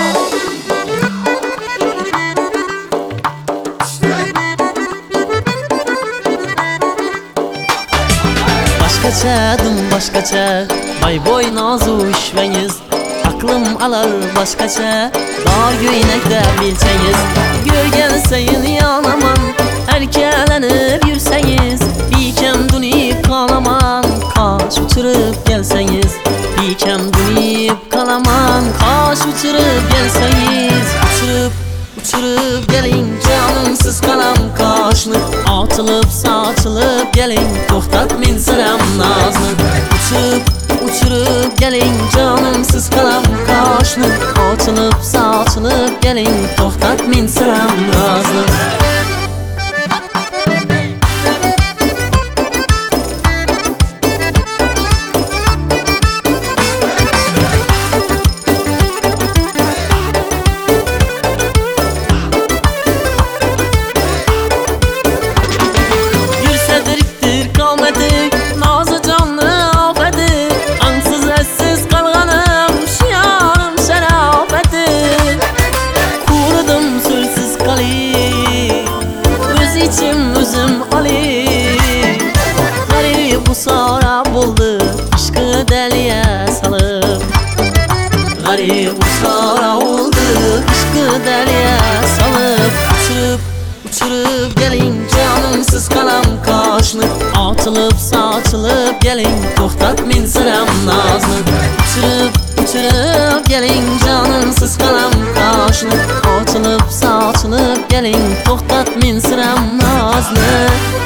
Başkaçadım başkaça, bay boy nazu işveniz. Aklım alar başkaça, dağ göynekde bilseniz. Görgenseyin yanaman, erkelenip yürseyiz. Bikem dunip kalaman, kaş uçurup gelseniz. Bikem dunip kalaman, kaş uçurup gelseniz. Uçurup gelin canımsız kalam kaşını. Atılıp saçılıp gelin, toxtat min sıram nazını. Uçurup gelin canımsız kalam kaşını. Atılıp saçılıp gelin, toxtat min sıram nazını. İçim üzüm Ali, garip bu sarap oldu aşkı deliye salıp. Garip bu sarap oldu aşkı deliye salıp. Uçurup gelin canımsız kalam kaşını. Atılıp saçılıp gelin, toxtat min sıram nazını. Uçurup gelin canımsız kalam kaşını. Atılıp saçılıp gelin, toxtat min sıram nazını.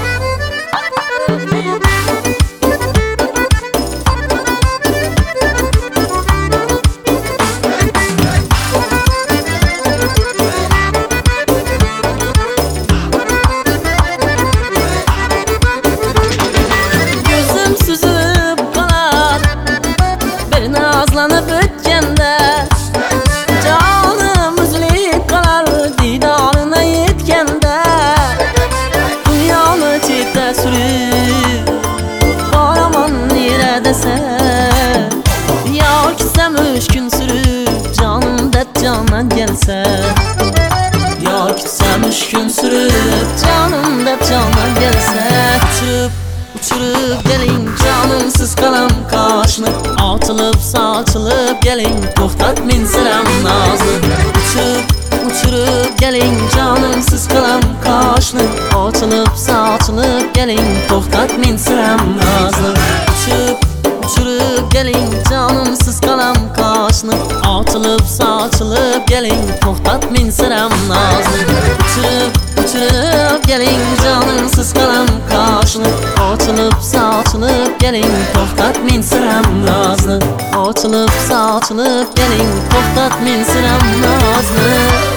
Gözüm süzüp kalar bir nazlanıp ötkende. Canım üzülüp kalar didarına yetkende. Dünyamı çiğde sürüp karaman neredese. Ya kisem 3 gün sürüp canım dert canan gelse. Ya kisem 3 gün sürüp canım dert canan gelse. Uçurup gelin canımsız kalam kaşını. Atılıp saçılıp gelin, toxtat min sıram nazlı. Uçurup gelin canımsız kalam kaşını. Atılıp saçılıp gelin, toxtat min sıram nazlı. Uçurup gelin canımsız kalam kaşını. Atılıp saçılıp gelin, toxtat min sıram nazlı. Uçurup gelin canımsız kalam kaşını. Atılıp saçılıp gelin, toxtat min sıram nazlı. Atılıp saçılıp gelin, toxtat min sıram nazlı.